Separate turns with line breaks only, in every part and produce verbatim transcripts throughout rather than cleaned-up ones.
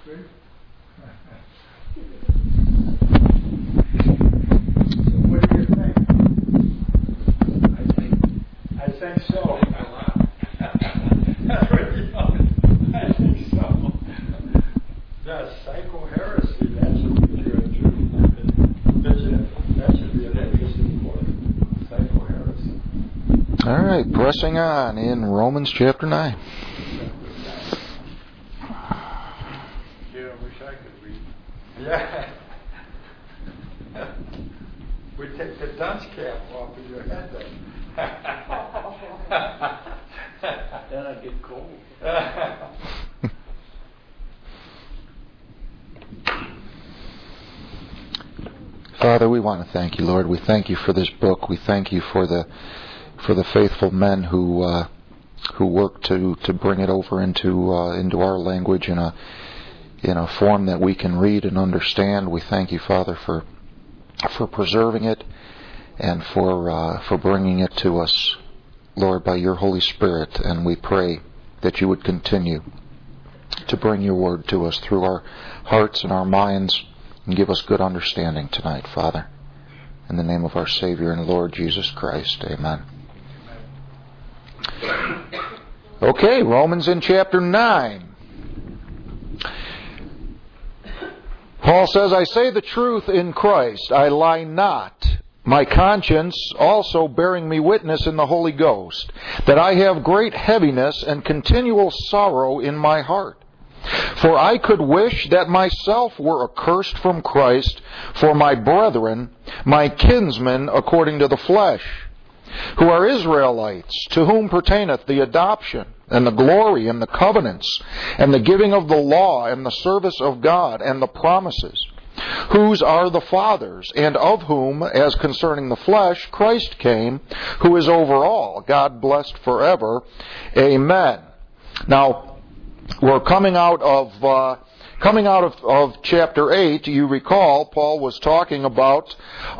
good? What do you think? I think, I think so. I think so. That psycho-heresy, that should be good too. That should, that should be an interesting book. Psycho-heresy.
All right, pressing on in Romans chapter nine.
Yeah, I wish I could read. Yeah. We take the dunce cap off of your head then.
Then I get cold.
Father, we want to thank you, Lord. We thank you for this book. We thank you for the for the faithful men who uh, who work to, to bring it over into uh, into our language in a in a form that we can read and understand. We thank you, Father, for for preserving it and for uh, for bringing it to us, Lord, by your Holy Spirit. And we pray that you would continue to bring your word to us through our hearts and our minds, and give us good understanding tonight, Father. In the name of our Savior and Lord Jesus Christ, amen. Okay, Romans in chapter nine. Paul says, I say the truth in Christ, I lie not. My conscience also bearing me witness in the Holy Ghost, that I have great heaviness and continual sorrow in my heart. For I could wish that myself were accursed from Christ for my brethren, my kinsmen according to the flesh, who are Israelites, to whom pertaineth the adoption, and the glory, and the covenants, and the giving of the law, and the service of God, and the promises, whose are the fathers, and of whom, as concerning the flesh, Christ came, who is over all, God blessed forever. Amen. Now, we're coming out of uh, coming out of, of chapter eight. You recall Paul was talking about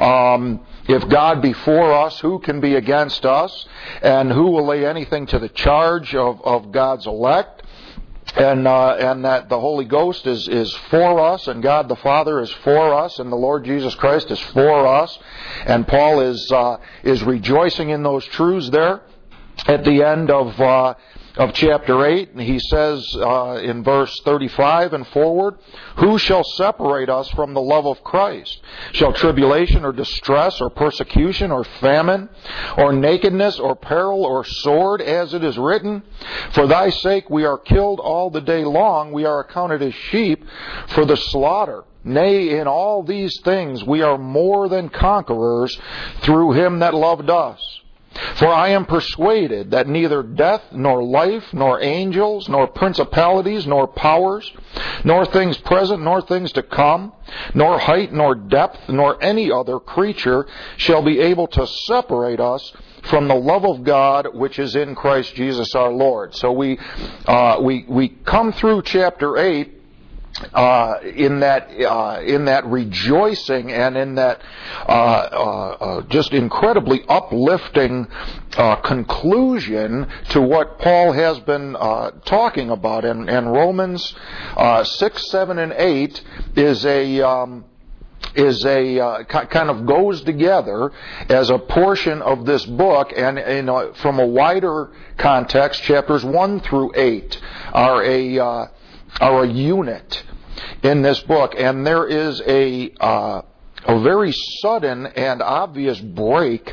um, if God be for us, who can be against us, and who will lay anything to the charge of, of God's elect, and uh, and that the Holy Ghost is is for us, and God the Father is for us, and the Lord Jesus Christ is for us, and Paul is uh, is rejoicing in those truths there at the end of. Uh, Of chapter eight, and he says uh, in verse thirty-five and forward, who shall separate us from the love of Christ? Shall tribulation or distress or persecution or famine or nakedness or peril or sword, as it is written, for thy sake we are killed all the day long, we are accounted as sheep for the slaughter. Nay, in all these things we are more than conquerors through him that loved us. For I am persuaded that neither death, nor life, nor angels, nor principalities, nor powers, nor things present, nor things to come, nor height, nor depth, nor any other creature shall be able to separate us from the love of God which is in Christ Jesus our Lord. So we uh, we we come through chapter eight. Uh, in that uh, in that rejoicing and in that uh, uh, uh, just incredibly uplifting uh, conclusion to what Paul has been uh, talking about, and, and Romans uh, six, seven, and eight is a um, is a uh, kind of goes together as a portion of this book, and in a, from a wider context, chapters one through eight are a uh, are a unit in this book, and there is a uh, a very sudden and obvious break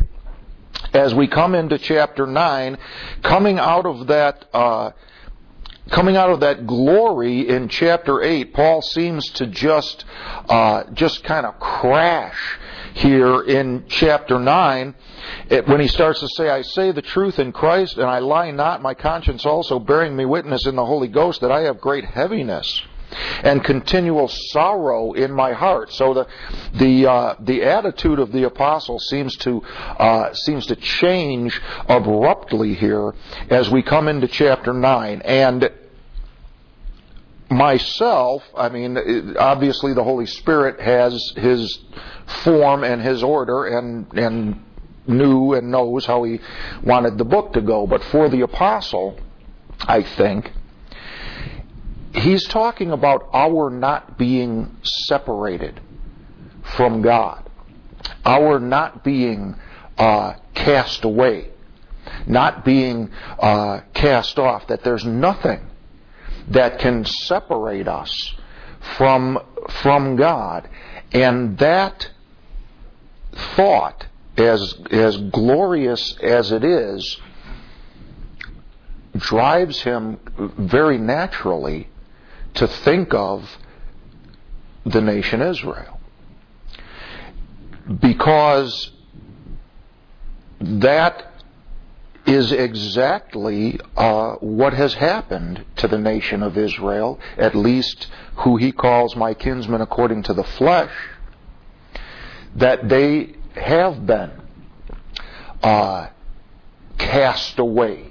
as we come into chapter nine, coming out of that uh, coming out of that glory in chapter eight. Paul seems to just uh, just kind of crash here in chapter nine, it, when he starts to say, I say the truth in Christ, and I lie not, my conscience also bearing me witness in the Holy Ghost, that I have great heaviness and continual sorrow in my heart. So the the uh, the attitude of the apostle seems to uh, seems to change abruptly here as we come into chapter nine. And myself, I mean, obviously the Holy Spirit has His form and His order, and and knew and knows how He wanted the book to go. But for the apostle, I think, he's talking about our not being separated from God, our not being uh, cast away, not being uh, cast off, that there's nothing that can separate us from, from God. And that thought, as, as glorious as it is, drives him very naturally to think of the nation Israel. Because that is exactly uh, what has happened to the nation of Israel, at least who he calls my kinsmen according to the flesh, that they have been uh, cast away,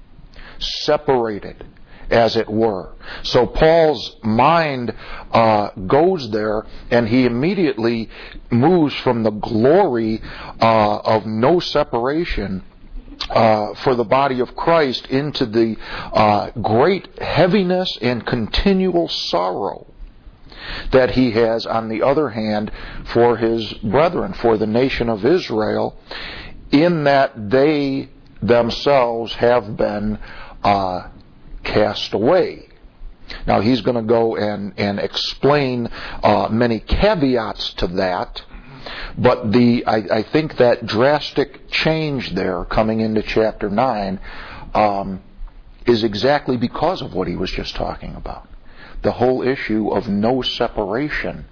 separated, as it were. So Paul's mind uh, goes there, and he immediately moves from the glory uh, of no separation uh, for the body of Christ into the uh, great heaviness and continual sorrow that he has, on the other hand, for his brethren, for the nation of Israel, in that they themselves have been uh, cast away. Now he's going to go and, and explain uh, many caveats to that, but the I, I think that drastic change there coming into chapter nine um, is exactly because of what he was just talking about. The whole issue of no separation.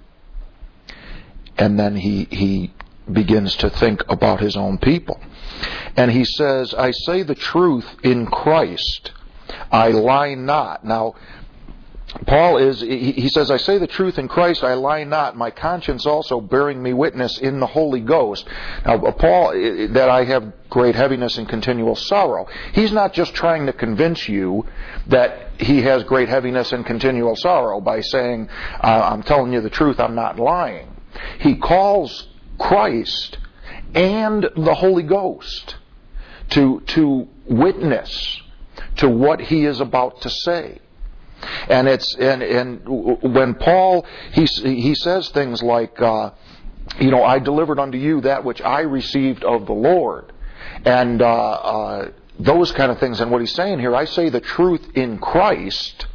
And then he, he begins to think about his own people. And he says, I say the truth in Christ, I lie not. Now, Paul is, he says, I say the truth in Christ, I lie not, my conscience also bearing me witness in the Holy Ghost. Now, Paul, that I have great heaviness and continual sorrow. He's not just trying to convince you that he has great heaviness and continual sorrow by saying, uh, I'm telling you the truth, I'm not lying. He calls Christ and the Holy Ghost to, to witness to what he is about to say. And it's and and when Paul he he says things like, uh, you know, I delivered unto you that which I received of the Lord, and uh, uh, those kind of things. And what he's saying here, I say the truth in Christ,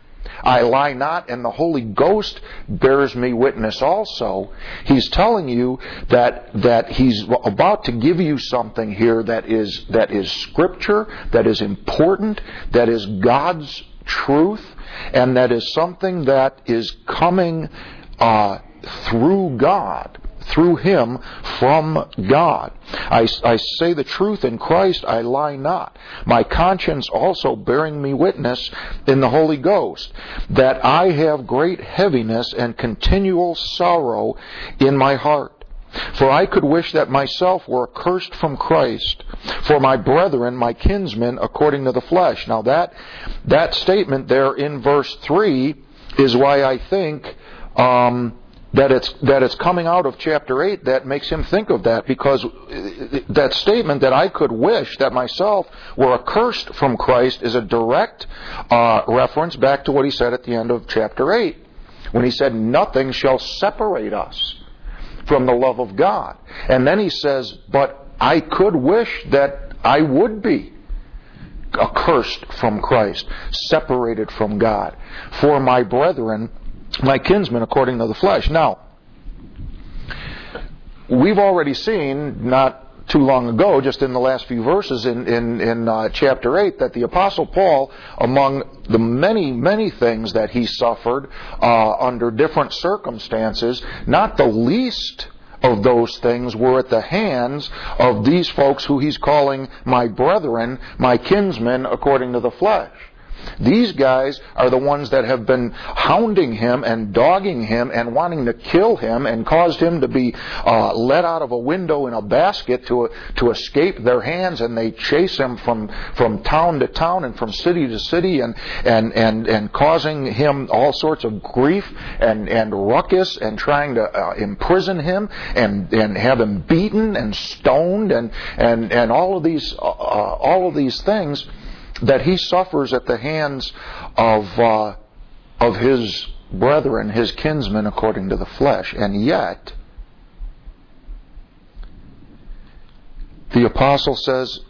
I lie not, and the Holy Ghost bears me witness also. He's telling you that that he's about to give you something here that is that is Scripture, that is important, that is God's truth, and that is something that is coming uh, through God, through Him, from God. I, I say the truth in Christ, I lie not. My conscience also bearing me witness in the Holy Ghost, that I have great heaviness and continual sorrow in my heart. For I could wish that myself were accursed from Christ, for my brethren, my kinsmen, according to the flesh. Now that that statement there in verse three is why I think um, that it's that it's coming out of chapter eight that makes him think of that, because that statement that I could wish that myself were accursed from Christ is a direct uh, reference back to what he said at the end of chapter eight, when he said, nothing shall separate us from the love of God. And then he says, but I could wish that I would be accursed from Christ, separated from God, for my brethren, my kinsmen, according to the flesh. Now, we've already seen, not too long ago, just in the last few verses in, in, in uh, chapter eight, that the Apostle Paul, among the many, many things that he suffered uh, under different circumstances, not the least of those things were at the hands of these folks who he's calling my brethren, my kinsmen, according to the flesh. These guys are the ones that have been hounding him and dogging him and wanting to kill him, and caused him to be uh, let out of a window in a basket to to escape their hands, and they chase him from, from town to town and from city to city, and and, and, and causing him all sorts of grief and, and ruckus, and trying to uh, imprison him and, and have him beaten and stoned, and, and, and all of these uh, all of these things that he suffers at the hands of uh, of his brethren, his kinsmen according to the flesh. And yet, the apostle says,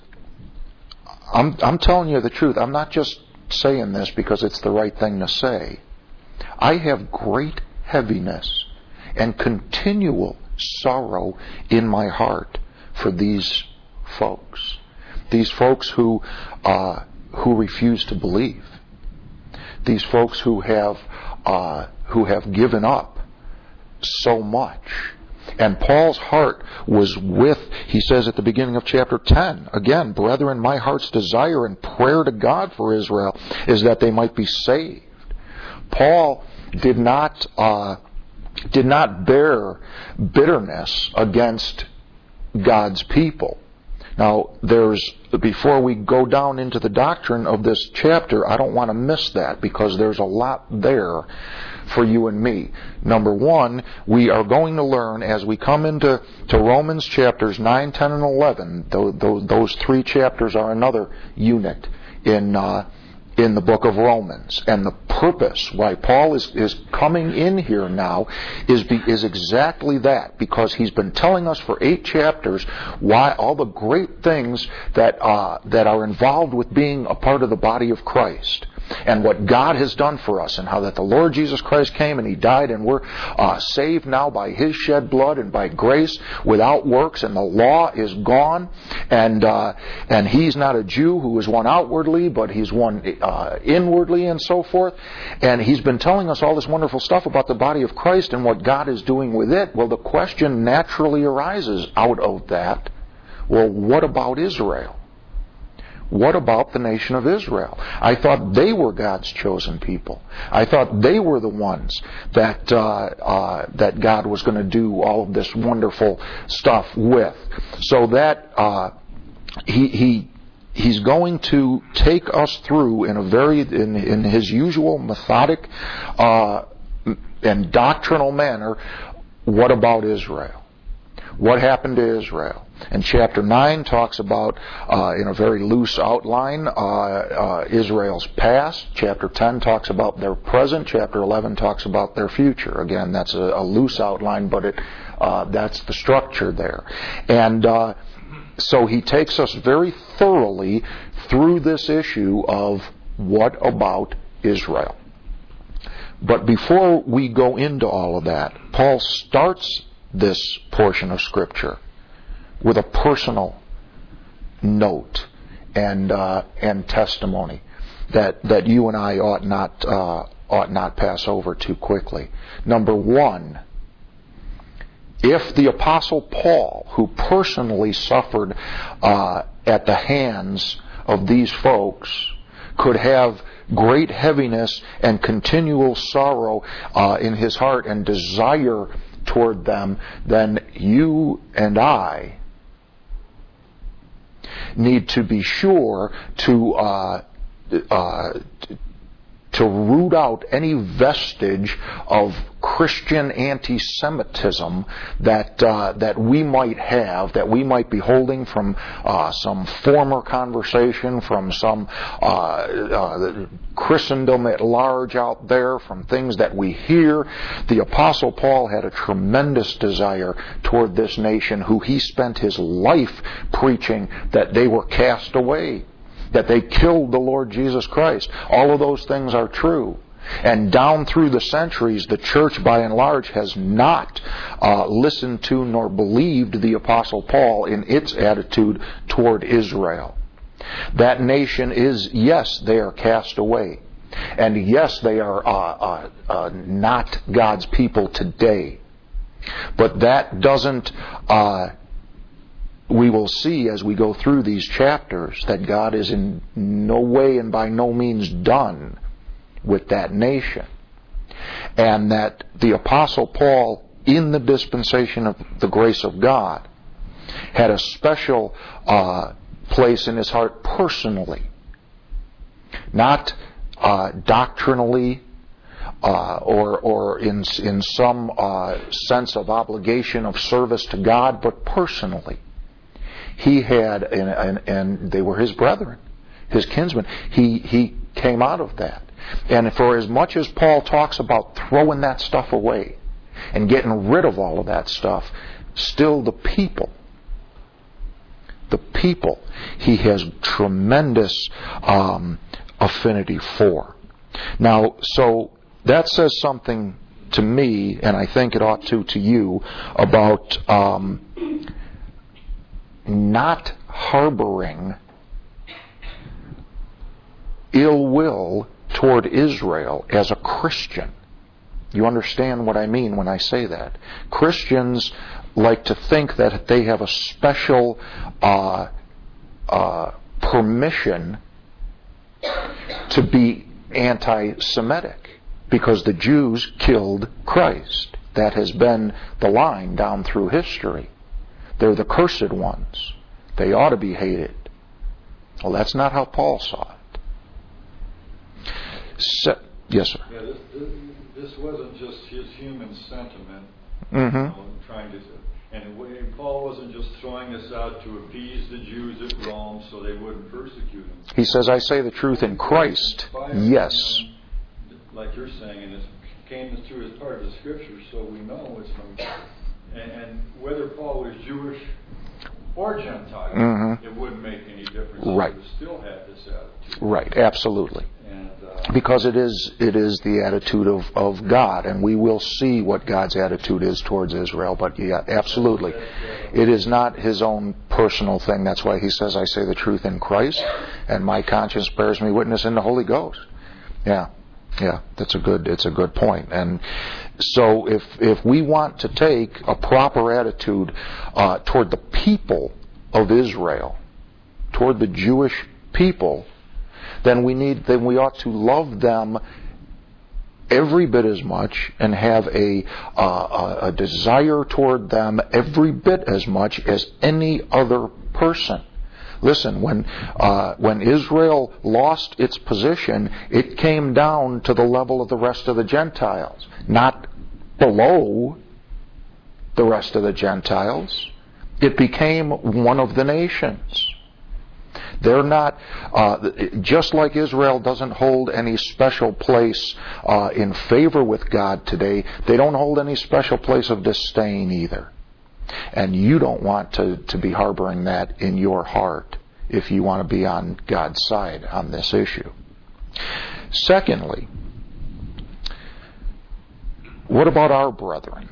I'm, I'm telling you the truth. I'm not just saying this because it's the right thing to say. I have great heaviness and continual sorrow in my heart for these folks. These folks who uh, who refuse to believe. These folks who have uh, who have given up so much. And Paul's heart was with, he says at the beginning of chapter ten, again, brethren, my heart's desire and prayer to God for Israel is that they might be saved. Paul did not uh, did not bear bitterness against God's people. Now, there's before we go down into the doctrine of this chapter, I don't want to miss that because there's a lot there for you and me. Number one, we are going to learn as we come into to Romans chapters nine, ten, and eleven. Those, those, those three chapters are another unit in uh, in the book of Romans. And the purpose why Paul is, is coming in here now is be, is exactly that, because he's been telling us for eight chapters why all the great things that uh, that are involved with being a part of the body of Christ. And what God has done for us, and how that the Lord Jesus Christ came and He died, and we're uh, saved now by His shed blood and by grace without works, and the law is gone, and uh, and He's not a Jew who is one outwardly, but He's one uh, inwardly, and so forth. And He's been telling us all this wonderful stuff about the body of Christ and what God is doing with it. Well, the question naturally arises out of that, well, what about Israel? What about the nation of Israel? I thought they were God's chosen people. I thought they were the ones that uh, uh, that God was going to do all of this wonderful stuff with. So that uh, he he he's going to take us through in a very in in his usual methodic uh, and doctrinal manner. What about Israel? What happened to Israel? And chapter nine talks about, uh, in a very loose outline, uh, uh, Israel's past. Chapter ten talks about their present. Chapter eleven talks about their future. Again, that's a, a loose outline, but it uh, that's the structure there. And uh, so he takes us very thoroughly through this issue of what about Israel. But before we go into all of that, Paul starts this portion of Scripture with a personal note and uh, and testimony that that you and I ought not uh, ought not pass over too quickly. Number one, if the Apostle Paul, who personally suffered uh, at the hands of these folks, could have great heaviness and continual sorrow uh, in his heart and desire toward them, then you and I need to be sure to uh, uh, to root out any vestige of Christian anti-Semitism that uh, that we might have, that we might be holding from uh, some former conversation, from some uh, uh, Christendom at large out there, from things that we hear. The Apostle Paul had a tremendous desire toward this nation, who he spent his life preaching that they were cast away, that they killed the Lord Jesus Christ. All of those things are true. And down through the centuries, the church by and large has not uh, listened to nor believed the Apostle Paul in its attitude toward Israel. That nation is, yes, they are cast away. And yes, they are uh, uh, uh, not God's people today. But that doesn't... Uh, We will see as we go through these chapters that God is in no way and by no means done with that nation. And that the Apostle Paul, in the dispensation of the grace of God, had a special uh, place in his heart personally. Not uh, doctrinally uh, or, or in, in some uh, sense of obligation of service to God, but personally. He had, and, and, and they were his brethren, his kinsmen. He he came out of that. And for as much as Paul talks about throwing that stuff away and getting rid of all of that stuff, still the people, the people he has tremendous um, affinity for. Now, so that says something to me, and I think it ought to to you, about um, not harboring ill will toward Israel as a Christian. You understand what I mean when I say that? Christians like to think that they have a special uh, uh, permission to be anti-Semitic because the Jews killed Christ. That has been the line down through history. They're the cursed ones. They ought to be hated. Well, that's not how Paul saw it. So, yes, sir.
Yeah, this, this, this wasn't just his human sentiment,
Mm-hmm.
you know, trying to, and it, wa- Paul wasn't just throwing this out to appease the Jews at Rome so they wouldn't persecute him.
He says, I say the truth in Christ. Yes.
Him, like you're saying, and it came through as part of the Scripture, so we know it's from. And, and whether Paul was Jewish or Gentile,
Mm-hmm.
it wouldn't make any difference.
Right.
He would still have this attitude.
Right, absolutely.
And, uh,
Because it is it is the attitude of, of God, and we will see what God's attitude is towards Israel, but yeah, absolutely. It is not his own personal thing. That's why he says, I say the truth in Christ, and my conscience bears me witness in the Holy Ghost. Yeah. Yeah, that's a good it's a good point. And so if if we want to take a proper attitude uh, toward the people of Israel, toward the Jewish people, then we need then we ought to love them every bit as much and have a uh, a desire toward them every bit as much as any other person. Listen, when uh, when Israel lost its position, it came down to the level of the rest of the Gentiles, not below the rest of the Gentiles. It became one of the nations. They're not, uh, just like Israel doesn't hold any special place uh, in favor with God today, they don't hold any special place of disdain either. And you don't want to, to be harboring that in your heart if you want to be on God's side on this issue. Secondly, what about our brethren?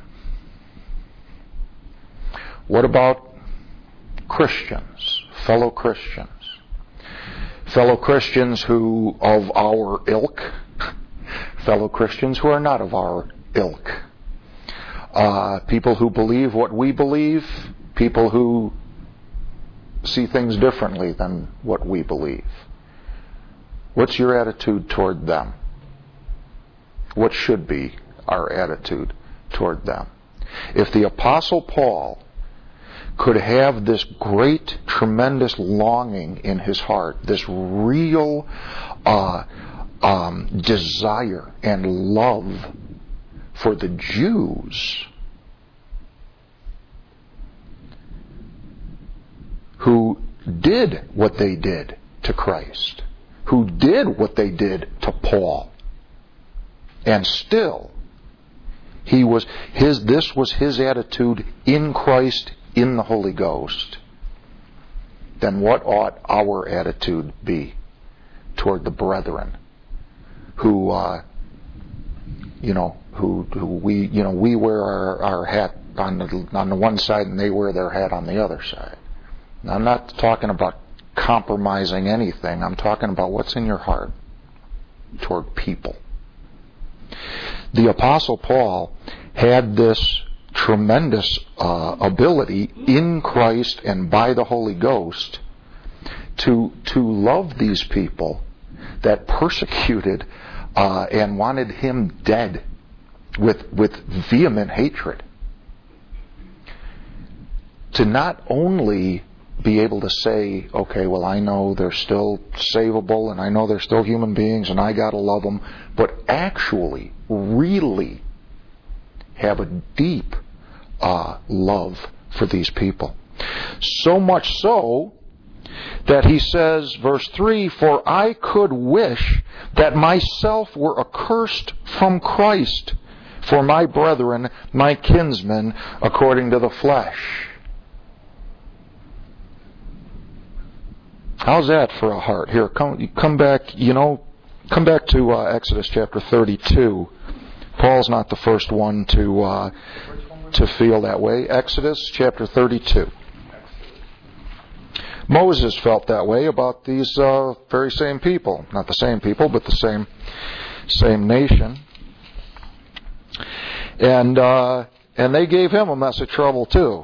What about Christians, fellow Christians? Fellow Christians who of our ilk, fellow Christians who are not of our ilk. Uh, people who believe what we believe, people who see things differently than what we believe. What's your attitude toward them? What should be our attitude toward them? If the Apostle Paul could have this great, tremendous longing in his heart, this real uh, um, desire and love for the Jews who did what they did to Christ, who did what they did to Paul, and still he was his this was his attitude in Christ, in the Holy Ghost, then what ought our attitude be toward the brethren who uh, you know who who we you know we wear our, our hat on the on the one side and they wear their hat on the other side? Now, I'm not talking about compromising anything. I'm talking about what's in your heart toward people. The Apostle Paul had this tremendous uh, ability in Christ and by the Holy Ghost to to love these people that persecuted uh, and wanted him dead with with vehement hatred. To not only be able to say, okay, well, I know they're still savable and I know they're still human beings and I gotta love them, but actually, really have a deep uh, love for these people. So much so that he says, verse three, "For I could wish that myself were accursed from Christ for my brethren, my kinsmen, according to the flesh." How's that for a heart? Here, come, come back, you know, come back to uh, Exodus chapter thirty-two. Paul's not the first one to uh, to feel that way. Exodus chapter thirty-two. Moses felt that way about these uh, very same people. Not the same people, but the same same nation. And uh, and they gave him a mess of trouble too.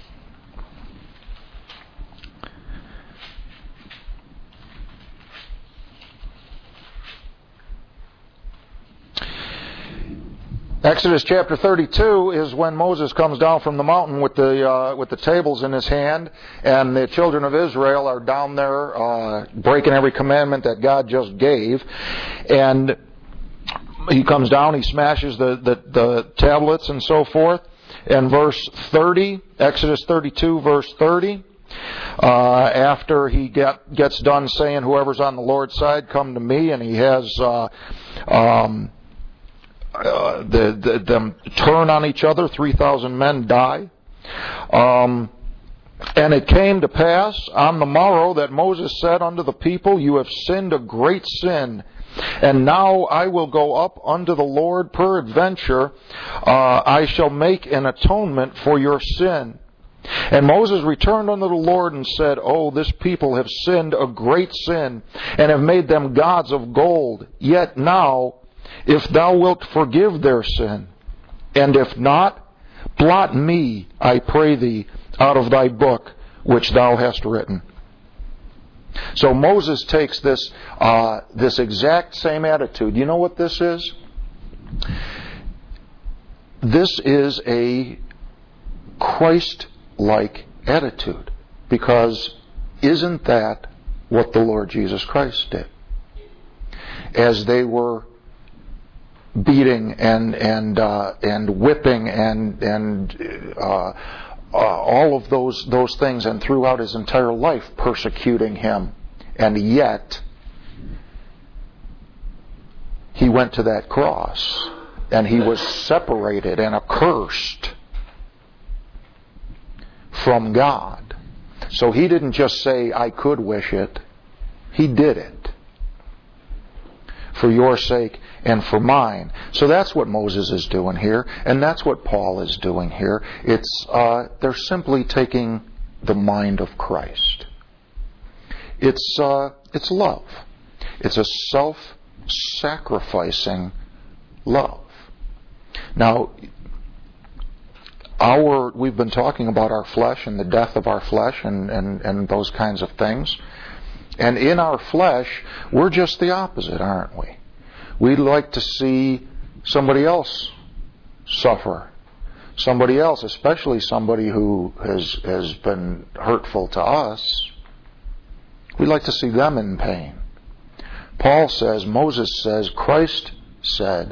Exodus chapter thirty-two is when Moses comes down from the mountain with the uh, with the tables in his hand, and the children of Israel are down there uh, breaking every commandment that God just gave. And he comes down, he smashes the, the, the tablets and so forth. And verse thirty, Exodus thirty-two, verse thirty, uh, after he get, gets done saying, "Whoever's on the Lord's side, come to me," and he has uh, um, Uh, the, the, them turn on each other, three thousand men die. Um, and it came to pass on the morrow that Moses said unto the people, "You have sinned a great sin, and now I will go up unto the Lord. Peradventure uh, I shall make an atonement for your sin." And Moses returned unto the Lord and said, "Oh, this people have sinned a great sin, and have made them gods of gold. Yet now, if thou wilt forgive their sin, and if not, blot me, I pray thee, out of thy book which thou hast written." So Moses takes this uh, this exact same attitude. You know what this is? This is a Christ-like attitude, because isn't that what the Lord Jesus Christ did? As they were beating and and uh, and whipping and and uh, uh, all of those those things, and throughout his entire life persecuting him, and yet he went to that cross and he was separated and accursed from God. So he didn't just say, "I could wish it." He did it for your sake and for mine. So that's what Moses is doing here, and that's what Paul is doing here. It's uh, they're simply taking the mind of Christ. It's uh, it's love. It's a self-sacrificing love. Now, our we've been talking about our flesh and the death of our flesh and, and, and those kinds of things. And in our flesh, we're just the opposite, aren't we? We'd like to see somebody else suffer. Somebody else, especially somebody who has, has been hurtful to us. We'd like to see them in pain. Paul says, Moses says, Christ said,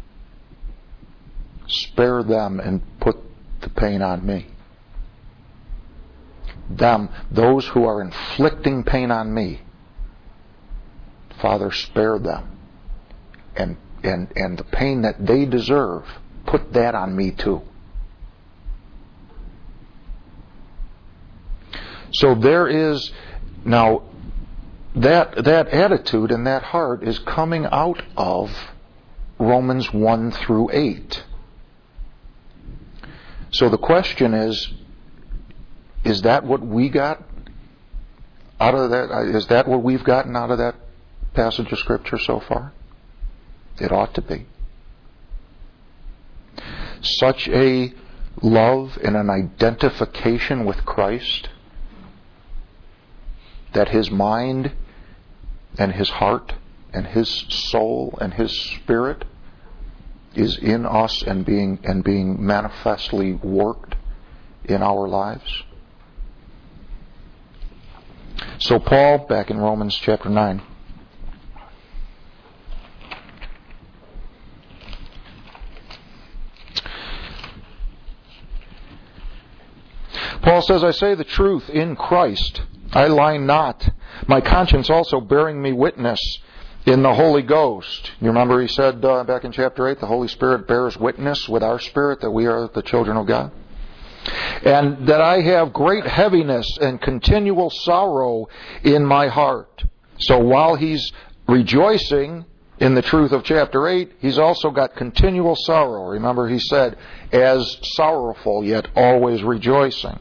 "Spare them and put the pain on me." Them, those who are inflicting pain on me, Father, spare them. And, and, and the pain that they deserve, put that on me too. So there is, now, that, that attitude and that heart is coming out of Romans one through eight. So the question is, is that what we got out of that? Is that what we've gotten out of that passage of Scripture so far? It ought to be. Such a love and an identification with Christ that His mind and His heart and His soul and His spirit is in us and being and being manifestly worked in our lives. So Paul, back in Romans chapter nine, Paul says, "I say the truth in Christ. I lie not, my conscience also bearing me witness in the Holy Ghost. You remember he said uh, back in chapter eight, the Holy Spirit bears witness with our spirit that we are the children of God. And that I have great heaviness and continual sorrow in my heart. So while he's rejoicing in the truth of chapter eight, he's also got continual sorrow. Remember he said, as sorrowful yet always rejoicing.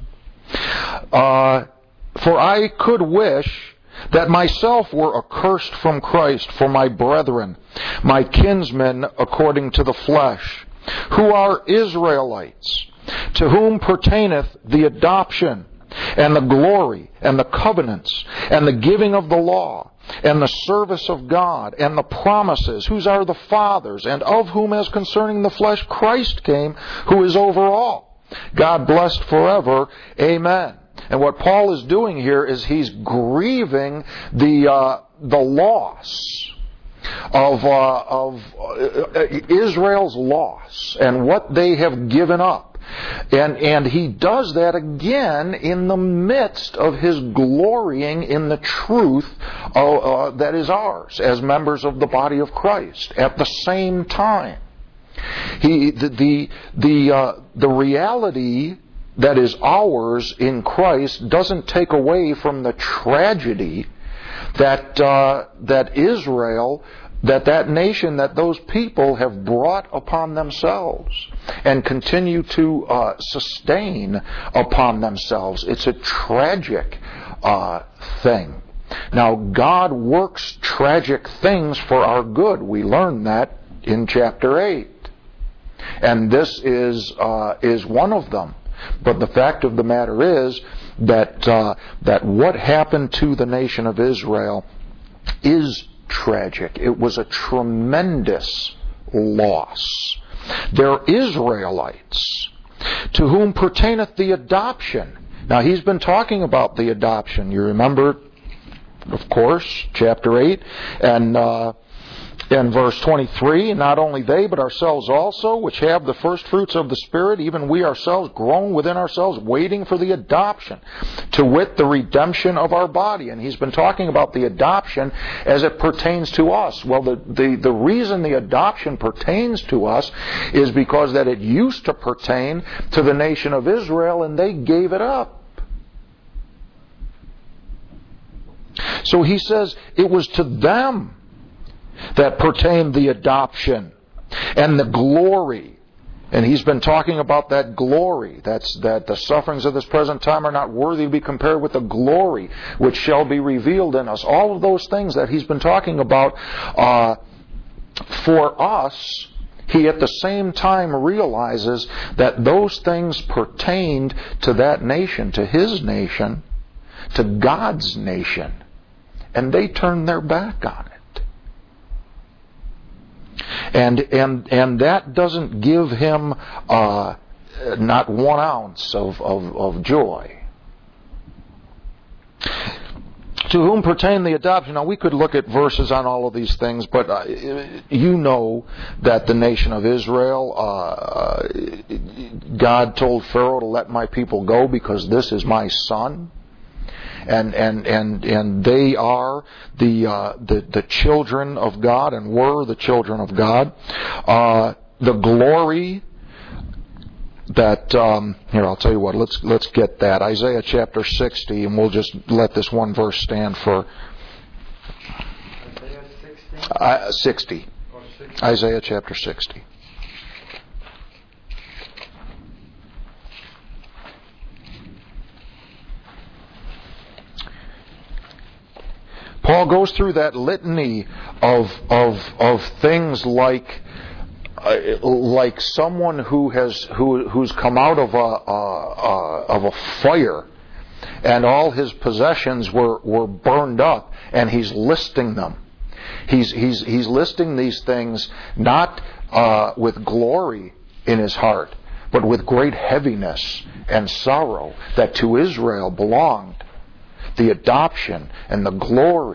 Uh, for I could wish that myself were accursed from Christ for my brethren, my kinsmen according to the flesh, who are Israelites, to whom pertaineth the adoption, and the glory, and the covenants, and the giving of the law, and the service of God, and the promises, whose are the fathers, and of whom as concerning the flesh Christ came, who is over all. God blessed forever. Amen. And what Paul is doing here is he's grieving the uh, the loss of uh, of uh, Israel's loss and what they have given up. And and he does that again in the midst of his glorying in the truth uh, uh, that is ours as members of the body of Christ. At the same time, he the the the, uh, the reality that is ours in Christ doesn't take away from the tragedy that uh, that Israel, that that nation, that those people have brought upon themselves and continue to uh, sustain upon themselves. It's a tragic uh, thing. Now, God works tragic things for our good. We learn that in chapter eight. And this is uh, is one of them. But the fact of the matter is that uh, that what happened to the nation of Israel is tragic. It was a tremendous loss. They're Israelites, to whom pertaineth the adoption. Now he's been talking about the adoption. You remember, of course, chapter eight and uh, and verse twenty-three, not only they, but ourselves also, which have the first fruits of the Spirit, even we ourselves groan within ourselves, waiting for the adoption, to wit, the redemption of our body. And he's been talking about the adoption as it pertains to us. Well, the, the, the reason the adoption pertains to us is because that it used to pertain to the nation of Israel, and they gave it up. So he says it was to them that pertained the adoption and the glory. And he's been talking about that glory. That's that the sufferings of this present time are not worthy to be compared with the glory which shall be revealed in us. All of those things that he's been talking about uh, for us, he at the same time realizes that those things pertained to that nation, to his nation, to God's nation. And they turned their back on it. And and and that doesn't give him uh, not one ounce of, of, of joy. To whom pertain the adoption? Now we could look at verses on all of these things, but uh, you know that the nation of Israel, uh, God told Pharaoh to let my people go because this is my son. And and and and they are the uh, the the children of God, and were the children of God. Uh, the glory that um, here, I'll tell you what. Let's let's get that Isaiah chapter sixty, and we'll just let this one verse stand for
Isaiah sixty.
Uh, sixty.
Or sixty.
Isaiah chapter sixty. Paul goes through that litany of of of things like uh, like someone who has who who's come out of a uh, uh, of a fire, and all his possessions were, were burned up, and he's listing them. He's he's he's listing these things not uh, with glory in his heart, but with great heaviness and sorrow that to Israel belonged. The adoption and the glory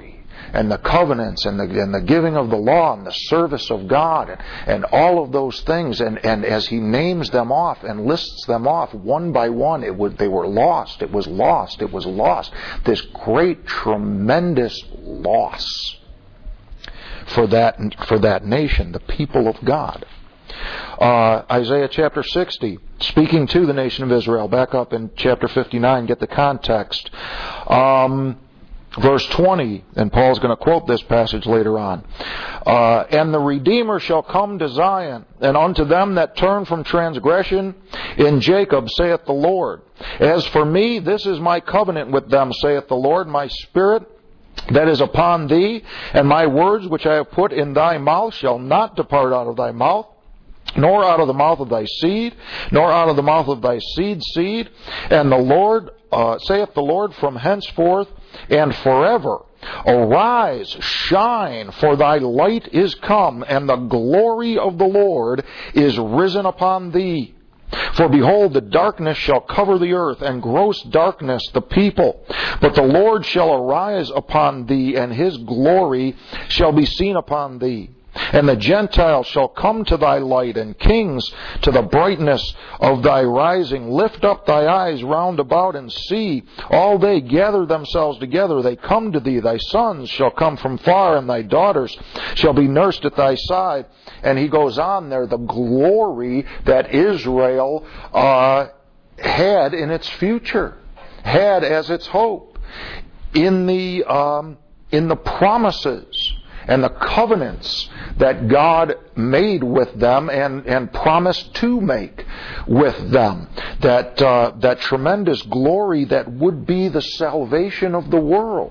and the covenants and the, and the giving of the law and the service of God and, and all of those things. And, and as he names them off and lists them off one by one, it would, they were lost. It was lost. It was lost. This great, tremendous loss for that, for that nation, the people of God. Uh, Isaiah chapter sixty, speaking to the nation of Israel. Back up in chapter fifty-nine, get the context. Um, verse twenty, and Paul's going to quote this passage later on. Uh, and the Redeemer shall come to Zion, and unto them that turn from transgression in Jacob, saith the Lord. As for me, this is my covenant with them, saith the Lord, my spirit that is upon thee, and my words which I have put in thy mouth shall not depart out of thy mouth, nor out of the mouth of thy seed, nor out of the mouth of thy seed's seed. And the Lord, uh, saith the Lord, from henceforth and forever, arise, shine, for thy light is come, and the glory of the Lord is risen upon thee. For behold, the darkness shall cover the earth, and gross darkness the people. But the Lord shall arise upon thee, and his glory shall be seen upon thee. And the Gentiles shall come to thy light, and kings to the brightness of thy rising. Lift up thy eyes round about and see. All they gather themselves together. They come to thee. Thy sons shall come from far, and thy daughters shall be nursed at thy side. And he goes on there, the glory that Israel uh, had in its future, had as its hope, in the um, in the promises and the covenants that God made with them and, and promised to make with them. That, uh, that tremendous glory that would be the salvation of the world.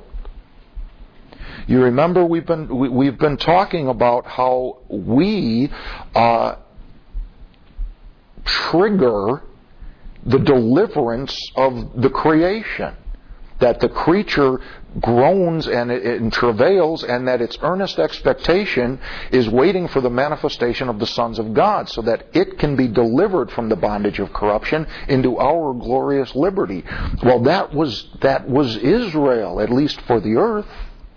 You remember we've been, we, we've been talking about how we uh, trigger the deliverance of the creation. That the creature groans and, and travails, and that its earnest expectation is waiting for the manifestation of the sons of God, so that it can be delivered from the bondage of corruption into our glorious liberty. Well, that was that was Israel, at least for the earth.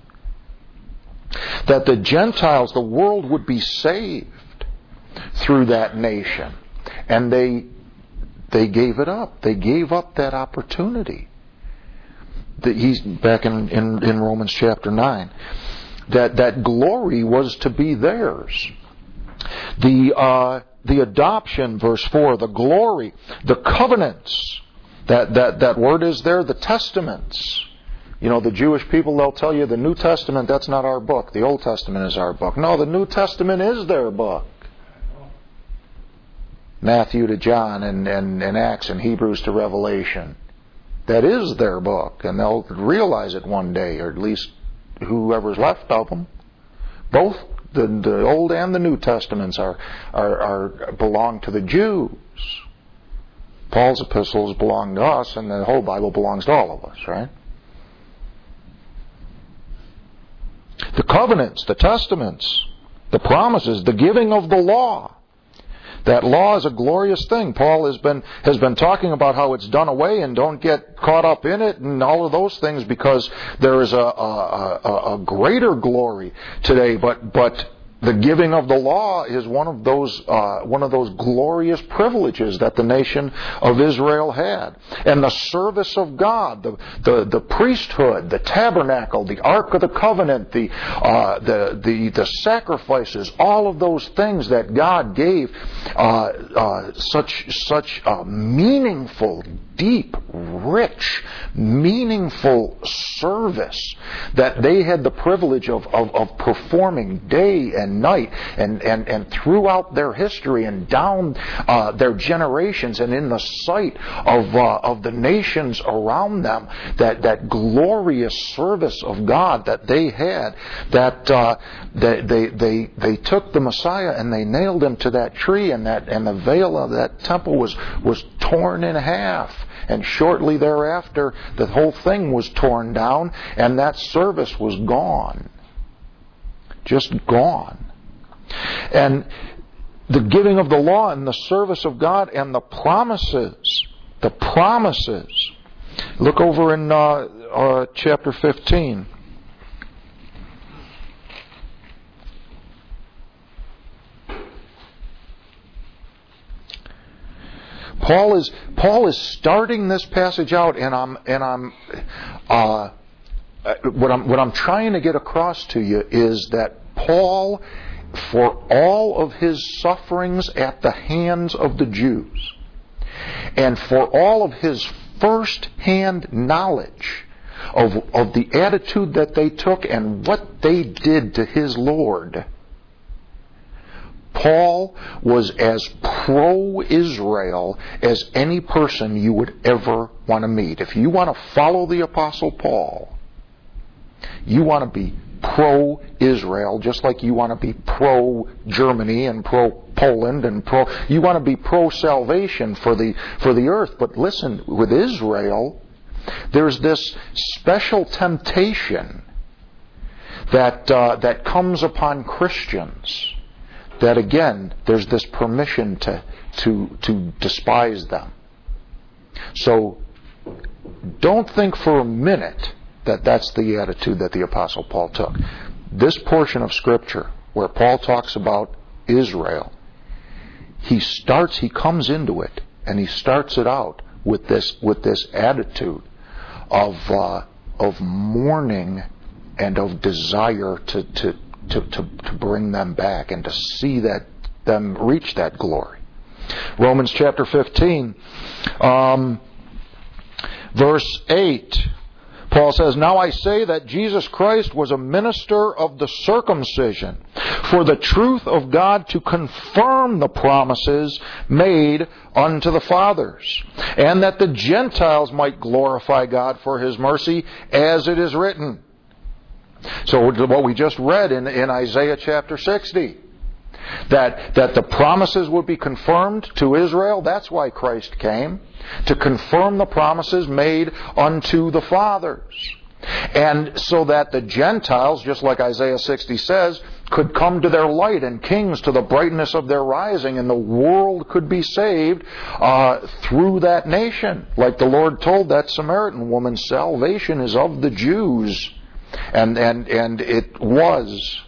That the Gentiles, the world, would be saved through that nation, and they they gave it up. They gave up that opportunity. That he's back in, in, in Romans chapter nine, that that glory was to be theirs. The uh, the adoption, verse four, the glory, the covenants. That that that word is there. The testaments. You know, the Jewish people, they'll tell you the New Testament, that's not our book. The Old Testament is our book. No, the New Testament is their book. Matthew to John, and and, and Acts and Hebrews to Revelation. That is their book, and they'll realize it one day, or at least whoever's left of them. Both the, the Old and the New Testaments are, are, are belong to the Jews. Paul's epistles belong to us, and the whole Bible belongs to all of us, right? The covenants, the testaments, the promises, the giving of the law. That law is a glorious thing. Paul has been has been talking about how it's done away, and don't get caught up in it and all of those things, because there is a a, a, a greater glory today. But but the giving of the law is one of those uh, one of those glorious privileges that the nation of Israel had, and the service of God, the the, the priesthood, the tabernacle, the Ark of the Covenant, the uh, the the the sacrifices, all of those things that God gave uh, uh, such such uh, meaningful, deep, rich, meaningful service that they had the privilege of of, of performing day and night, and, and, and throughout their history and down uh, their generations, and in the sight of uh, of the nations around them, that, that glorious service of God that they had, that uh, they, they they they took the Messiah and they nailed him to that tree, and that and the veil of that temple was was torn in half. And shortly thereafter, the whole thing was torn down, and that service was gone. Just gone. And the giving of the law and the service of God and the promises, the promises. Look over in uh, uh, chapter fifteen. Paul is Paul is starting this passage out, and I'm and I'm uh, what I'm what I'm trying to get across to you is that Paul, for all of his sufferings at the hands of the Jews, and for all of his first-hand knowledge of of the attitude that they took and what they did to his Lord, Paul was as pro-Israel as any person you would ever want to meet. If you want to follow the Apostle Paul, you want to be pro-Israel, just like you want to be pro-Germany and pro-Poland and pro. You want to be pro-salvation for the for the earth. But listen, with Israel, there's this special temptation that uh, that comes upon Christians. That again, there's this permission to to to despise them. So don't think for a minute that that's the attitude that the Apostle Paul took. This portion of Scripture where Paul talks about Israel, he starts, he comes into it, and he starts it out with this with this attitude of uh, of mourning and of desire to to. To, to, to bring them back and to see that them reach that glory. Romans chapter fifteen, um, verse eight, Paul says, "Now I say that Jesus Christ was a minister of the circumcision, for the truth of God to confirm the promises made unto the fathers, and that the Gentiles might glorify God for His mercy, as it is written." So what we just read in, in Isaiah chapter sixty, that, that the promises would be confirmed to Israel, that's why Christ came, to confirm the promises made unto the fathers. And so that the Gentiles, just like Isaiah sixty says, could come to their light, and kings to the brightness of their rising, and the world could be saved uh, through that nation. Like the Lord told that Samaritan woman, salvation is of the Jews. And, and, and it was.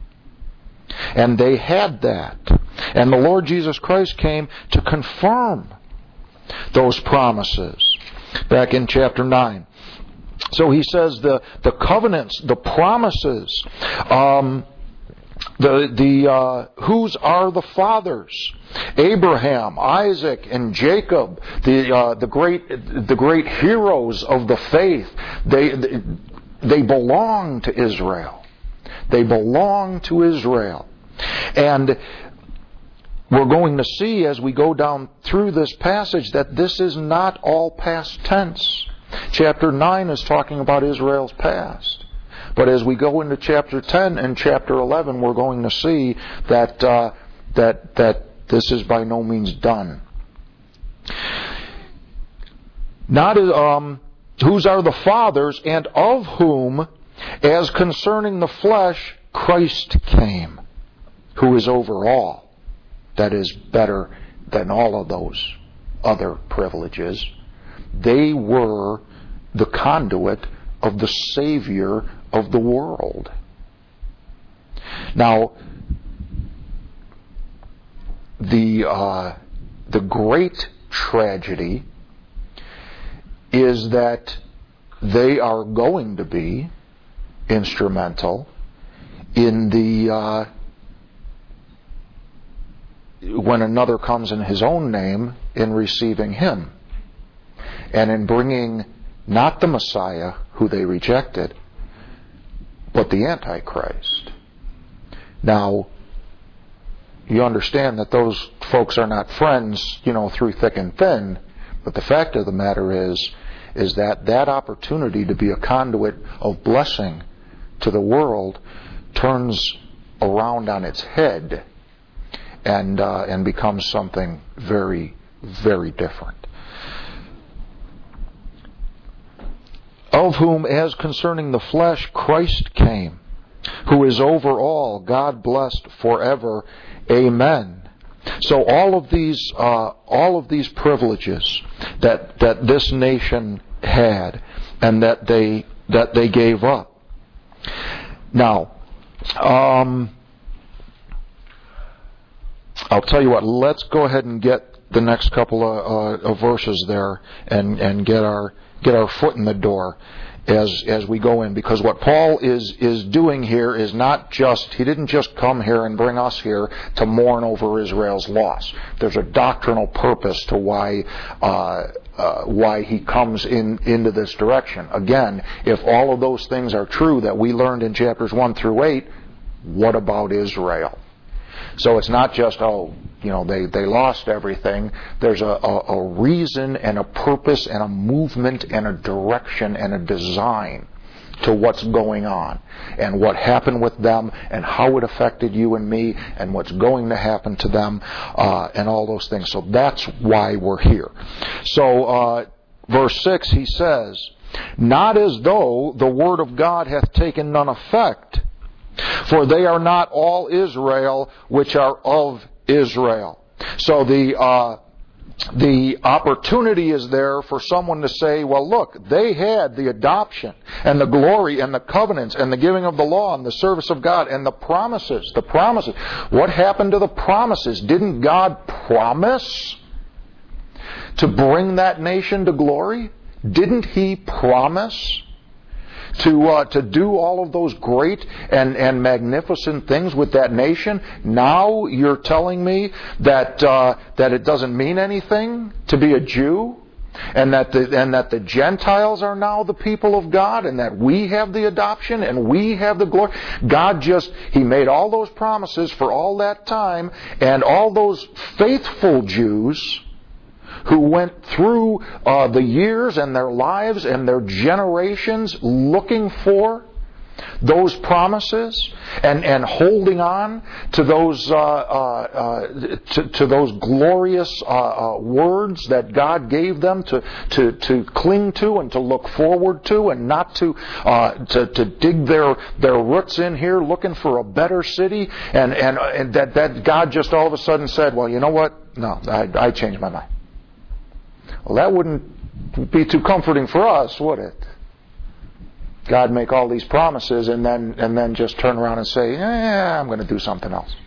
And they had that. And the Lord Jesus Christ came to confirm those promises. Back in chapter nine. So he says the, the covenants, the promises, um, the, the, uh, whose are the fathers? Abraham, Isaac, and Jacob, the, uh, the great, the great heroes of the faith. They, they They belong to Israel. They belong to Israel. And we're going to see as we go down through this passage that this is not all past tense. Chapter nine is talking about Israel's past. But as we go into chapter ten and chapter eleven, we're going to see that uh, that that this is by no means done. Not um. Whose are the fathers, and of whom, as concerning the flesh, Christ came, who is over all. That is better than all of those other privileges. They were the conduit of the Savior of the world. Now, the uh, the great tragedy is that they are going to be instrumental in the uh, when another comes in his own name in receiving him, and in bringing not the Messiah who they rejected, but the Antichrist. Now, you understand that those folks are not friends, you know, through thick and thin, but the fact of the matter is is that that opportunity to be a conduit of blessing to the world turns around on its head and uh, and becomes something very, very different. Of whom, as concerning the flesh, Christ came, who is over all, God blessed forever. Amen. So all of these, uh, all of these privileges that that this nation had, and that they that they gave up. Now, um, I'll tell you what. Let's go ahead and get the next couple of, uh, of verses there and, and get our get our foot in the door as as we go in, because what Paul is is doing here is not just, he didn't just come here and bring us here to mourn over Israel's loss. There's a doctrinal purpose to why uh, uh, why he comes in into this direction. Again, if all of those things are true that we learned in chapters one through eight, what about Israel? So it's not just, oh, you know, they, they lost everything. There's a, a, a reason and a purpose and a movement and a direction and a design to what's going on and what happened with them and how it affected you and me and what's going to happen to them uh, and all those things. So that's why we're here. So uh, verse six, he says, not as though the word of God hath taken none effect, for they are not all Israel which are of Israel. So the uh, the opportunity is there for someone to say, well, look, they had the adoption and the glory and the covenants and the giving of the law and the service of God and the promises. The promises. What happened to the promises? Didn't God promise to bring that nation to glory? Didn't He promise to uh, to do all of those great and, and magnificent things with that nation? Now you're telling me that uh, that it doesn't mean anything to be a Jew, and that the and that the Gentiles are now the people of God, and that we have the adoption and we have the glory. God just, He made all those promises for all that time, and all those faithful Jews who went through uh, the years and their lives and their generations looking for those promises and, and holding on to those uh, uh, uh, to, to those glorious uh, uh, words that God gave them to, to, to cling to and to look forward to, and not to uh, to, to dig their their roots in here looking for a better city, and and, and that, that God just all of a sudden said, well, you know what? No, I, I changed my mind. Well, that wouldn't be too comforting for us, would it? God make all these promises and then and then just turn around and say, yeah, I'm going to do something else.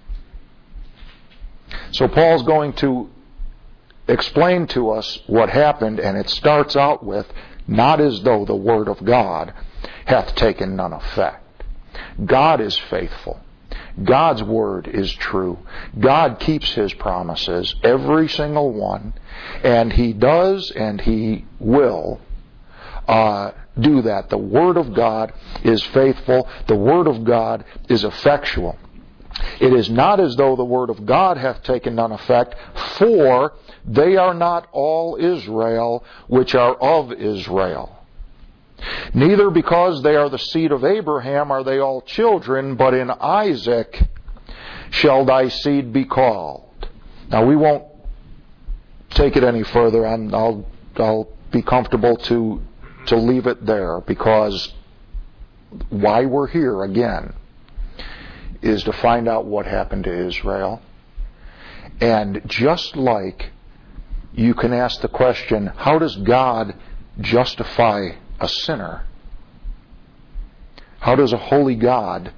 So Paul's going to explain to us what happened, and it starts out with, not as though the word of God hath taken none effect. God is faithful. God's word is true. God keeps His promises, every single one, and He does and He will uh, do that. The word of God is faithful. The word of God is effectual. It is not as though the word of God hath taken none effect, for they are not all Israel which are of Israel. Neither because they are the seed of Abraham are they all children, but in Isaac shall thy seed be called. Now we won't take it any further, and I'll I'll be comfortable to to leave it there, because why we're here again is to find out what happened to Israel. And just like you can ask the question, how does God justify a sinner? How does a holy God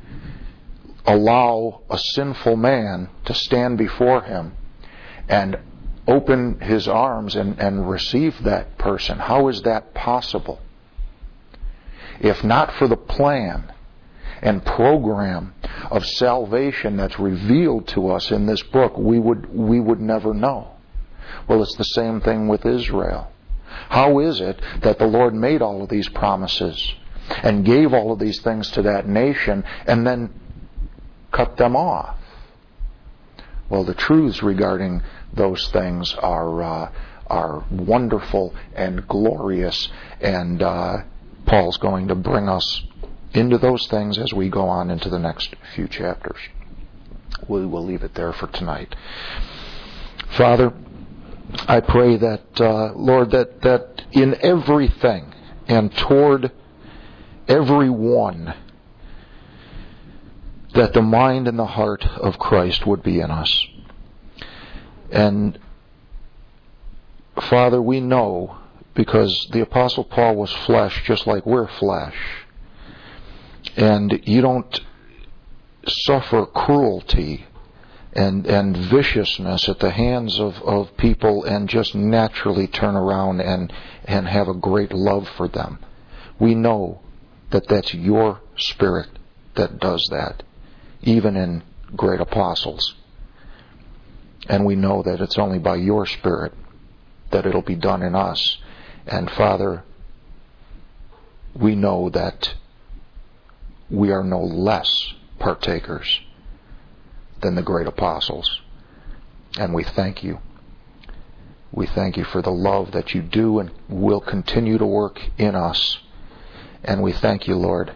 allow a sinful man to stand before Him and open His arms and, and receive that person? How is that possible? If not for the plan and program of salvation that's revealed to us in this book, we would we would never know. Well, it's the same thing with Israel. How is it that the Lord made all of these promises and gave all of these things to that nation and then cut them off? Well, the truths regarding those things are uh, are wonderful and glorious, and uh, Paul's going to bring us into those things as we go on into the next few chapters. We will leave it there for tonight. Father, I pray that, uh, Lord, that, that in everything and toward everyone, that the mind and the heart of Christ would be in us. And Father, we know, because the Apostle Paul was flesh just like we're flesh, and you don't suffer cruelty and and viciousness at the hands of, of people, and just naturally turn around and, and have a great love for them. We know that that's your Spirit that does that, even in great apostles. And we know that it's only by your Spirit that it'll be done in us. And Father, we know that we are no less partakers than the great apostles. And we thank you. We thank you for the love that you do and will continue to work in us. And we thank you, Lord,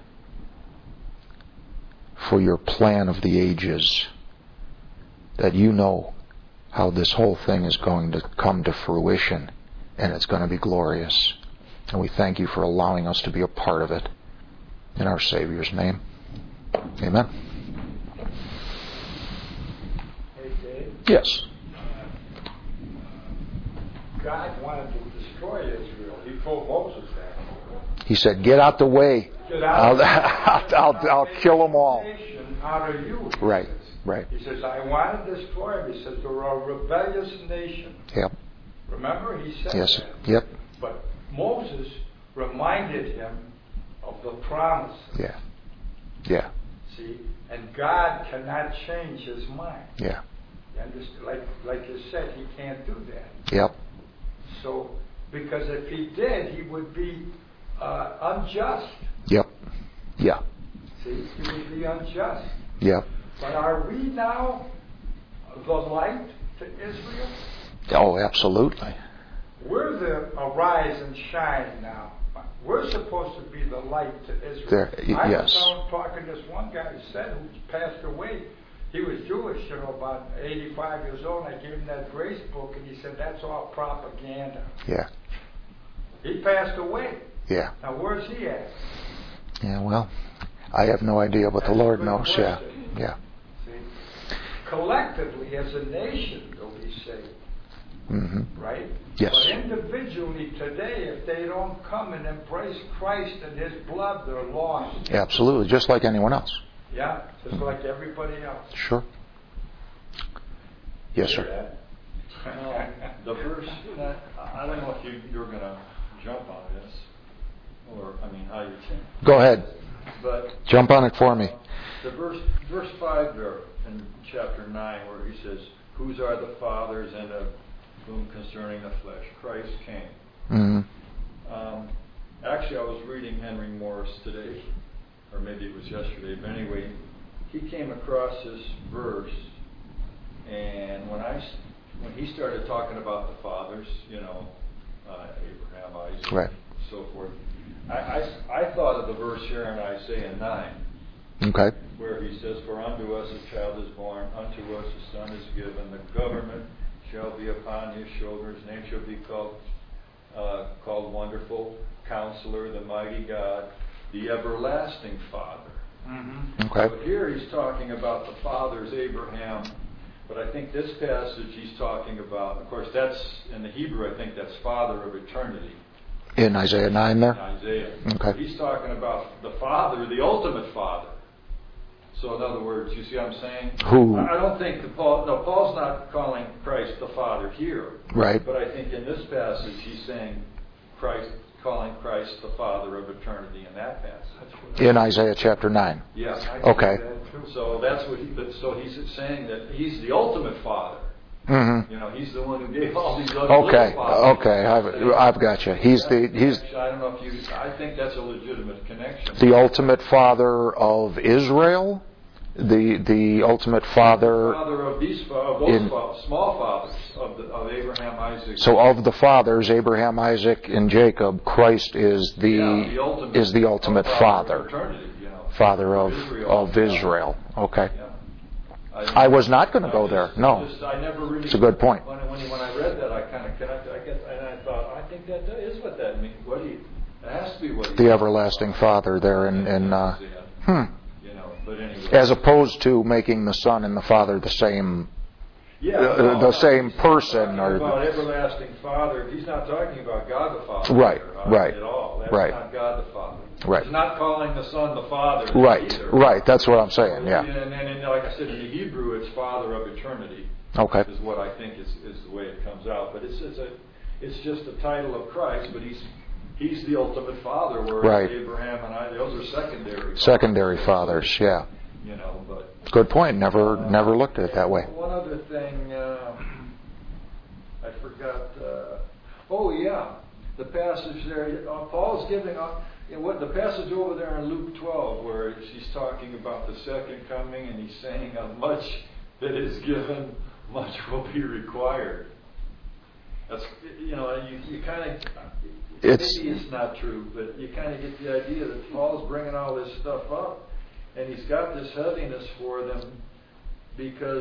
for your plan of the ages, that you know how this whole thing is going to come to fruition, and it's going to be glorious. And we thank you for allowing us to be a part of it. In our Savior's name. Amen.
Hey, Dave.
Yes.
God wanted to destroy Israel. He told Moses that.
He said, get out the way.
Get out.
I'll, I'll, I'll kill them all.
Out of you.
Right, right.
He says, I want to destroy them. He says, they're a rebellious nation.
Yep.
Remember, he said
Yes.
that.
Yep.
But Moses reminded him of the promise.
Yeah. Yeah.
See? And God cannot change his mind.
Yeah.
You understand? Like, like you said, he can't do that.
Yep.
So, because if he did, he would be uh, unjust.
Yep. Yeah.
See? He would be unjust.
Yep.
But are we now the light to Israel?
Oh, absolutely.
We're the arise and shine now. We're supposed to be the light to Israel.
There, y-
I
yes.
was talking to this one guy who said, who passed away. He was Jewish, you know, about eighty-five years old. And I gave him that grace book, and he said, that's all propaganda.
Yeah.
He passed away.
Yeah.
Now, where's he at?
Yeah, well, I have no idea, but the
That's a
Lord
good
knows. Yeah.
question.
Yeah.
See? Collectively, as a nation, they'll be saved.
Mm-hmm.
Right?
Yes.
But individually today, if they don't come and embrace Christ and His blood, they're lost.
Absolutely. Just like anyone else.
Yeah, just like everybody else.
Sure. Yes, sir.
Now, the verse, I don't know if you, you're going to jump on this, or, I mean, how you think.
Go ahead.
But
Jump on it for me.
the verse, verse five there in chapter nine, where he says, whose are the fathers and of whom concerning the flesh? Christ came.
Mm-hmm.
Um, actually, I was reading Henry Morris today, or maybe it was yesterday, but anyway, he came across this verse, and when I, when he started talking about the fathers, you know, uh, Abraham, Isaac,
Right.
so forth, I, I, I thought of the verse here in Isaiah nine,
Okay.
where he says, for unto us a child is born, unto us a son is given, the government shall be upon his shoulders, name shall be called, uh, called Wonderful, Counselor, the Mighty God, the Everlasting Father.
Mm-hmm.
Okay.
So here he's talking about the fathers, Abraham, but I think this passage he's talking about, of course that's, in the Hebrew I think that's Father of eternity.
In Isaiah nine there?
Isaiah.
Okay.
He's talking about the Father, the ultimate Father. So in other words, you see what I'm saying?
Who?
I don't think that Paul, no, Paul's not calling Christ the Father here.
Right.
But I think in this passage he's saying Christ, calling Christ the Father of eternity in that passage.
In Isaiah chapter nine.
Yeah.
Okay.
So that's what he, so he's saying that he's the ultimate Father.
Mm-hmm.
You know, he's the one who gave all these other
Okay.
little fathers.
Okay. I've, I've got you. He's the he's
I don't know if you. I think that's a legitimate connection.
the ultimate father of Israel. The the ultimate father.
Father of these of those
in,
fathers, small fathers of the, of Abraham, Isaac.
So of the fathers, Abraham, Isaac, and Jacob, Christ is the,
yeah, the ultimate,
is the ultimate father,
of eternity, you know,
father of
Israel.
of Israel. Okay.
Yeah.
I, I was not going to go there.
Just,
No.
Just, I never really.
It's a good point.
When, when, when I read that, I kind of connected. I guess, and I thought, I think that is what that means. What he, it has to be what he.
The everlasting Father there in in. Uh, hmm.
You know, but anyway.
As opposed to making the Son and the Father the same
Yeah,
uh,
no,
the
no,
same
he's
person.
talking
Or
about everlasting Father. He's not talking about God the Father.
Right,
there, uh,
right,
At all. That's
right.
not God the Father.
Right.
He's not calling the Son the Father.
Right,
either.
right. That's what I'm saying. Yeah.
And, and, and like I said, in the Hebrew, it's Father of eternity.
Okay.
Is what I think is, is the way it comes out. But it's it's a it's just a title of Christ. But he's he's the ultimate Father. Whereas
Right.
Abraham and I, those are secondary.
Secondary
fathers.
fathers. Yeah.
You know, but.
Good point. Never
Uh,
never looked at it that way.
One other thing, uh, I forgot. Uh, oh yeah, the passage there. Uh, Paul's giving up. You know, what the passage over there in Luke twelve, where he's talking about the second coming, and he's saying, "How much that is given, much will be required." That's you know, you, you kind of.
It's,
maybe it's not true, but you kind of get the idea that Paul's bringing all this stuff up. And he's got this heaviness for them because,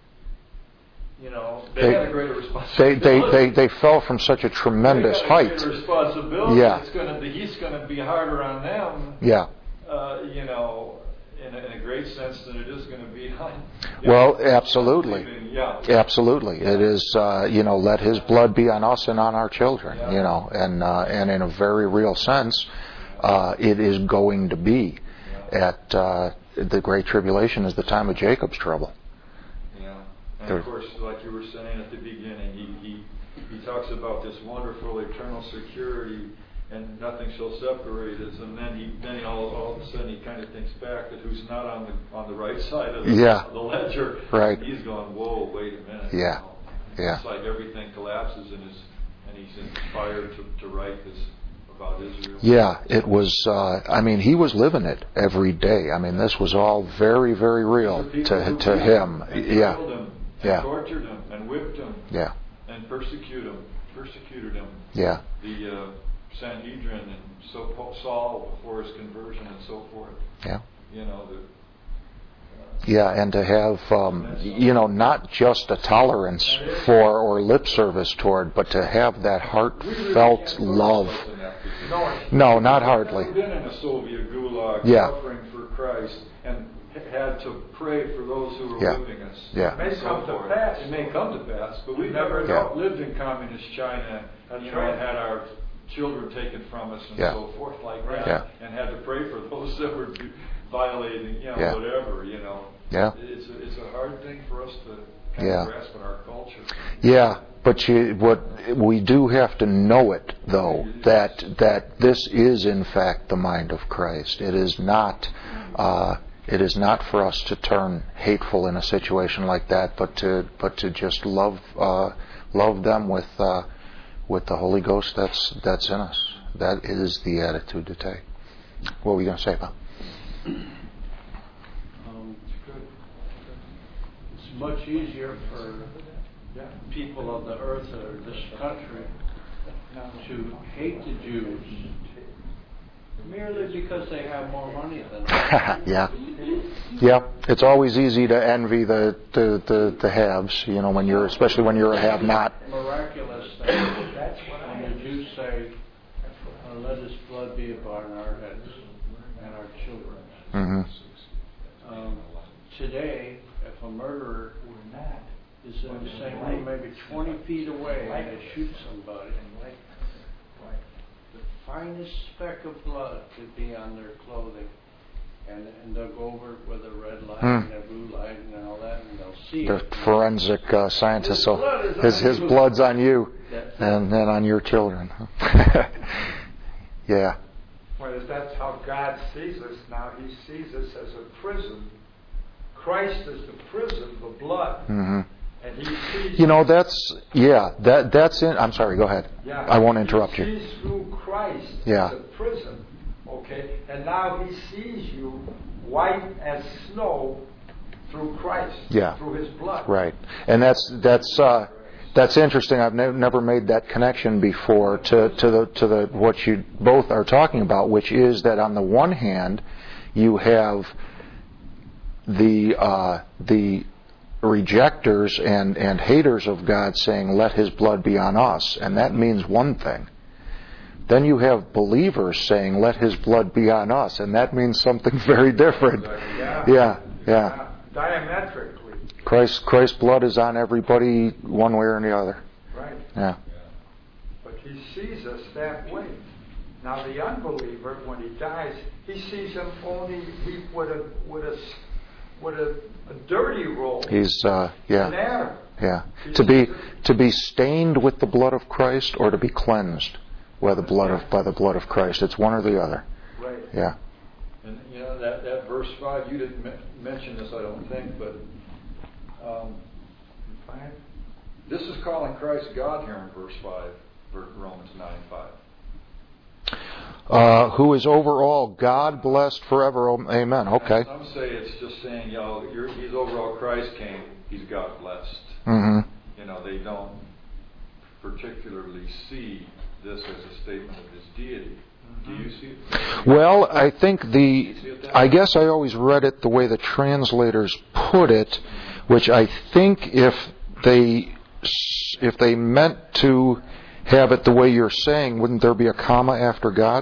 you know, they,
They-
had a greater
they,
responsibility.
they, they, they fell from such a tremendous
They got a
height.
greater responsibility.
Yeah.
It's going to be, he's going to be harder on them.
Yeah.
Uh, you know, in a, in a great sense than it is going to be on.
Well,
know,
absolutely.
believing, yeah.
Absolutely. It is, uh, you know, let His blood be on us and on our children,
Yeah.
you know, and, uh, and in a very real sense, uh, it is going to be. At uh, the Great Tribulation is the time of Jacob's trouble.
Yeah, and of course, like you were saying at the beginning, he he, he talks about this wonderful eternal security, and nothing shall separate us. And then he then he all, all of a sudden he kind of thinks back that who's not on the on the right side of the,
Yeah.
of the ledger.
Right.
He's going, whoa, wait a minute.
Yeah.
You know,
Yeah.
It's like everything collapses in his, and he's inspired to, to write this. About Israel.
Yeah, it was, uh, I mean, he was living it every day. I mean, this was all very, very real to to him.
And
Yeah.
killed him, and
Yeah.
tortured him, and whipped him,
Yeah.
and persecuted him, persecuted him.
Yeah.
The uh, Sanhedrin and so Saul before his conversion and so forth.
Yeah.
You know the.
Yeah, and to have, um, you know, not just a tolerance for or lip service toward, but to have that heartfelt love. No, not hardly.
I've been in a Soviet gulag
Yeah.
suffering for Christ and had to pray for those who were
Yeah.
whipping us.
Yeah.
It may come to pass. It may come to pass, but we've never
Yeah.
lived in communist China, you know, and had our children taken from us and
Yeah.
so forth like that,
Yeah.
and had to pray for those that were violating, you know,
Yeah.
whatever, you know.
Yeah.
It's a, it's a hard thing for us to kind
Yeah.
of grasp in our culture.
Yeah, but you, what we do have to know it, though, that that this is in fact the mind of Christ. It is not. Uh, it is not for us to turn hateful in a situation like that, but to but to just love uh, love them with uh, with the Holy Ghost that's that's in us. That is the attitude to take. What were you going to say, Bob?
Um, it's much easier for people of the earth or this country to hate the Jews merely because they have more money than them.
Yeah, yeah. It's always easy to envy the, the, the, the haves, you know, when you're especially when you're a have-not.
Miraculous thing. When the Jews say, uh, "Let His blood be upon our heads and our children."
Mm-hmm.
Um, today, if a murderer is in the same room, maybe twenty feet away, and they shoot somebody, the finest speck of blood could be on their clothing, and, and they'll go over it with a red light
Hmm.
and a blue light and all that, and they'll see
The
it.
forensic uh, scientist,
His blood is
so his
on
his
you.
blood's on you,
That's it.
and then on your children. Yeah.
Well, that's how God sees us now. He sees us as a prison. Christ is the prison, the blood.
Mm-hmm.
And He sees
You know, that's yeah. That that's in. I'm sorry. Go ahead.
Yeah.
I won't interrupt
he
you.
sees through Christ
Yeah.
the prison. Okay? And now He sees you white as snow through Christ.
Yeah.
Through His blood.
Right, and that's that's uh, that's interesting. I've ne- never made that connection before to to the to the what you both are talking about, which is that on the one hand, you have the uh, the rejectors and and haters of God saying, "Let His blood be on us," and that means one thing. Then you have believers saying, "Let His blood be on us," and that means something very different.
Yeah.
Yeah, yeah.
Diametrically.
Christ, Christ's blood is on everybody one way or the other.
Right.
Yeah.
But He sees us that way. Now the unbeliever, when he dies, he sees him only he, with a with a with a, a dirty role.
He's uh, yeah.
An Adam.
Yeah. To be to be stained with the blood of Christ, or to be cleansed by the blood of by the blood of Christ. It's one or the other.
Right.
Yeah.
And you know that, that verse five, you didn't me- mention this, I don't think, but um,
Five.
this is calling Christ God here in verse five, Romans nine five.
Uh, who is over all, God blessed forever. Amen. Okay.
Some say it's just saying, you know, you're, He's over all, Christ came, He's God blessed.
Mm-hmm.
You know, they don't particularly see this as a statement of His deity. Do you see it?
Well, I think the, I guess I always read it the way the translators put it, which I think if they, if they meant to have it the way you're saying, wouldn't there be a comma after God?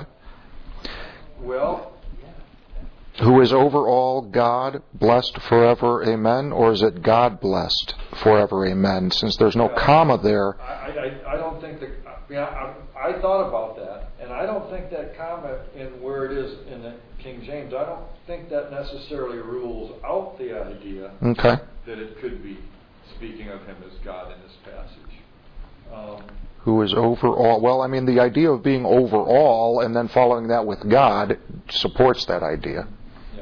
Well,
who is over all, God blessed forever, amen? Or is it God blessed forever, amen? Since there's no comma there.
I, I, I don't think that, yeah, I, I thought about that, and I don't think that comma in where it is in the King James, I don't think that necessarily rules out the idea
Okay.
that it could be speaking of Him as God in this passage. Um,
Who is over all. Well, I mean, the idea of being over all and then following that with God supports that idea.
yeah.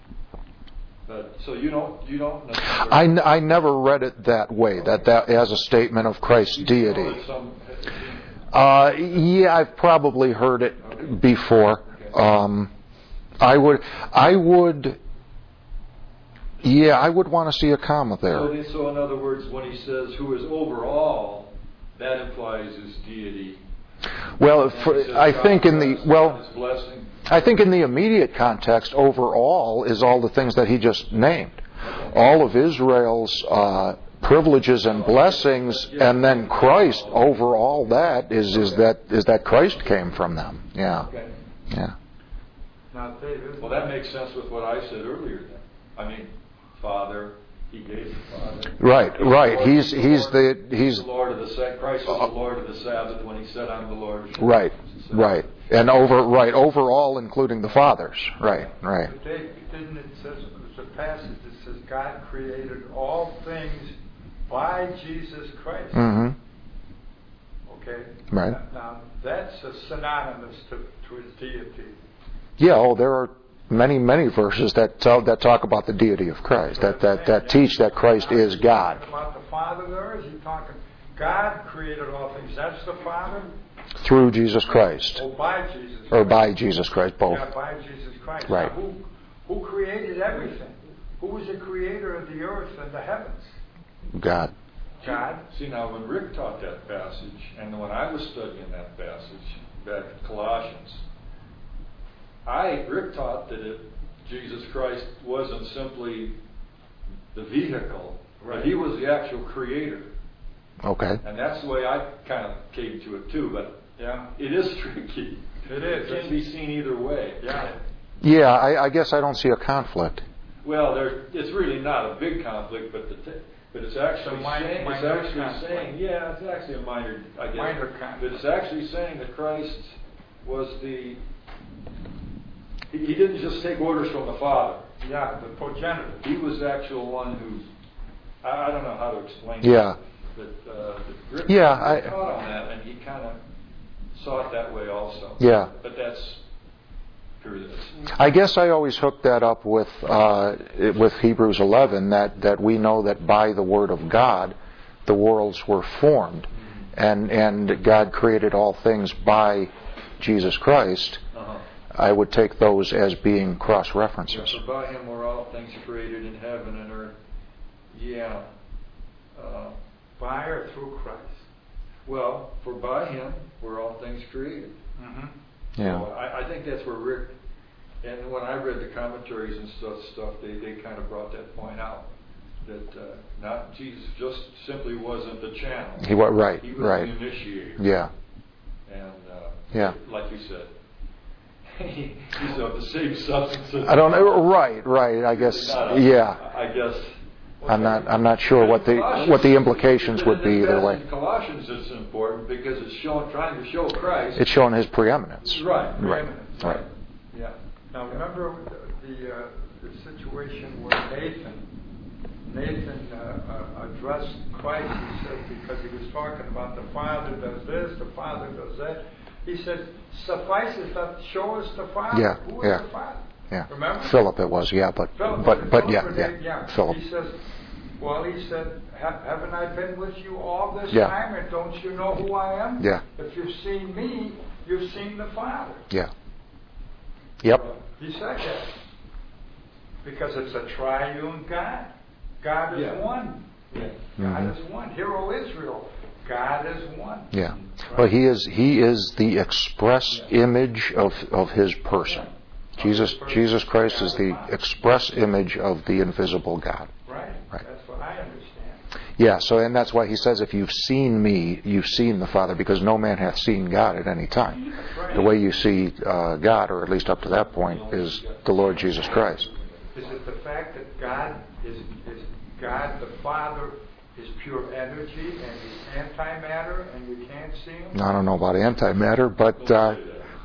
But, so you don't, you don't necessarily...
I, n- I never read it that way, that, that as a statement of Christ's deity.
Some,
Uh, yeah, I've probably heard it
okay.
before.
Okay.
Um, I would, I would, yeah, I would want to see a comma there.
So, the- so in other words, when He says, who is over all, that implies His deity.
Well,
And
for,
He says,
I
God
think in the,
bless,
well,
God is blessing.
I think in the immediate context, overall is all the things that he just named. All of Israel's uh, privileges and blessings, and then Christ over all that is, is that is that Christ came from them. Yeah,
Okay.
yeah.
Now, David.
Well, that makes sense with what I said earlier then. I mean, Father, He gave the Father.
Right, right. He's he's the he's
the Lord of the Sabbath. Christ was the Lord of the Sabbath when He said, "I'm the Lord." of the
right,
Sabbath.
right, and over right overall, including the fathers. Right, right.
But David, didn't it says it's a passage that says God created all things by Jesus Christ.
Mm-hmm.
Okay.
Right.
Now, now that's a synonymous to, to His deity.
Yeah. Oh, there are many, many verses that tell, that talk about the deity of Christ, that that, that teach that Christ is God.
About the Father, there is he talking? God created all things. That's the Father.
Through Jesus Christ,
Or by Jesus Christ.
or by Jesus Christ, both.
Yeah, by Jesus Christ.
Right.
Now, who who created everything? Who was the creator of the earth and the heavens?
God.
God.
See, now when Rick taught that passage, and when I was studying that passage back at Colossians, I Rick taught that it, Jesus Christ wasn't simply the vehicle,
Right.
but He was the actual creator.
Okay.
And that's the way I kind of came to it too, but
Yeah.
it is tricky.
It is.
It can be seen either way.
Yeah.
Yeah, I, I guess I don't see a conflict.
Well, there, it's really not a big conflict, but the t- but it's actually
It's a minor-
saying, it's
minor
actually
conflict.
saying, yeah, it's actually a minor, I guess.
Minor
But
conflict.
it's actually saying that Christ was the, he, he didn't just take orders from the Father.
Yeah, the progenitor.
He was the actual one who, I, I don't know how to explain
Yeah.
it. But, uh, but Rick,
Yeah,
Rick
I-
taught on that, and he kind of saw it that way also.
Yeah.
But that's true. That's,
I guess I always hook that up with uh, with Hebrews eleven, that, that we know that by the word of God the worlds were formed, and and God created all things by Jesus Christ.
uh-huh.
I would take those as being cross references.
Yeah, for by Him were all things created in heaven and earth. Yeah. Uh,
By or through Christ.
well, for by Him were all things created.
Mm-hmm.
Yeah.
So I, I think that's where Rick, and when I read the commentaries and stuff, stuff they, they kind of brought that point out. That uh, not Jesus just simply wasn't the channel.
He was right,
He was
right.
the initiator.
Yeah.
And uh,
Yeah.
like you said, he's of the same substance. as-
I don't know. Right, right. I guess.
Not a-
Yeah.
I guess
I'm not. I'm not sure what the what the implications would be either way.
In Colossians, it's important because it's showing, trying to show Christ.
It's showing His preeminence.
Right.
Right.
Preeminence.
Right.
Yeah.
Now remember the the, uh, the situation where Nathan Nathan uh, uh, addressed Christ. He said, because he was talking about the Father does this, the Father does that. He said, "Suffices that show us the Father."
Yeah.
Who is
Yeah.
the Father?
Yeah.
Remember?
Philip it was. Yeah. But
Philip,
but but yeah.
Philip,
Yeah.
yeah.
Philip.
He says, well, he said, "Ha- haven't I been with you all this
Yeah.
time, and don't you know who I am?
Yeah.
If you've seen me, you've seen the Father."
Yeah. Yep.
He said that because it's a triune God. God is
Yeah.
one.
Yeah.
God
Mhm.
is one. Hear, O Israel, God is one.
Yeah. Well, he is he is the express image of of His person. Jesus Jesus Christ is the express image of the invisible God.
Right.
Right.
That's what I understand.
Yeah. So, and that's why He says, "If you've seen me, you've seen the Father," because no man hath seen God at any time.
That's right.
The way you see uh, God, or at least up to that point, is the Lord Jesus Christ.
Is it the fact that God is is God the Father is pure energy and He's antimatter and you can't see Him?
I don't know about antimatter, but uh,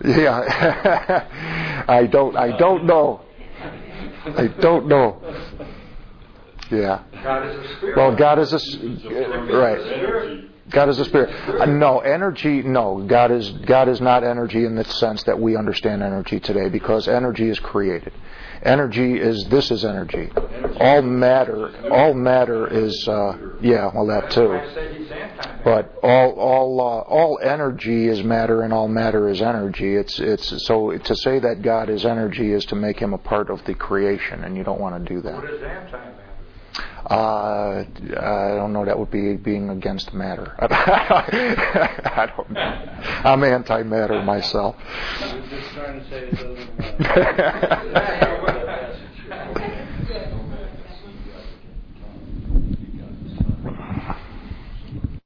yeah, I don't. I don't know. I don't know. Yeah.
God is a spirit.
Well, God is a s- right. God is a spirit. Uh, no, energy. No, God is God is not energy in the sense that we understand energy today, because energy is created. Energy is this is energy. All matter, all matter is uh, yeah. Well, that
That's
too.
why I say He's antimatter.
But all all uh, all energy is matter, and all matter is energy. It's it's so to say that God is energy is to make Him a part of the creation, and you don't want to do that.
What is antimatter?
Uh, I don't know. That would be being against matter. I don't know. I'm anti-matter myself.
I was just trying to say it doesn't matter.